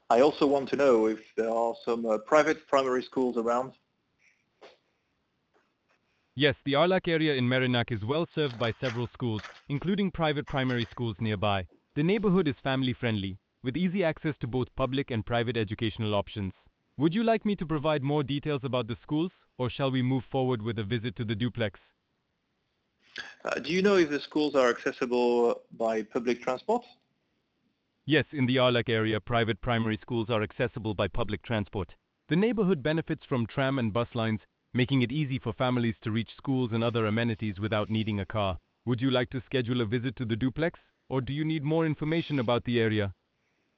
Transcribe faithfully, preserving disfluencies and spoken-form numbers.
I also want to know if there are some uh, private primary schools around. Yes, the Arlak area in Merrinak is well served by several schools, including private primary schools nearby. The neighborhood is family friendly, with easy access to both public and private educational options. Would you like me to provide more details about the schools, or shall we move forward with a visit to the duplex? Uh, do you know if the schools are accessible by public transport? Yes, in the Arlak area, private primary schools are accessible by public transport. The neighborhood benefits from tram and bus lines, making it easy for families to reach schools and other amenities without needing a car. Would you like to schedule a visit to the duplex, or do you need more information about the area?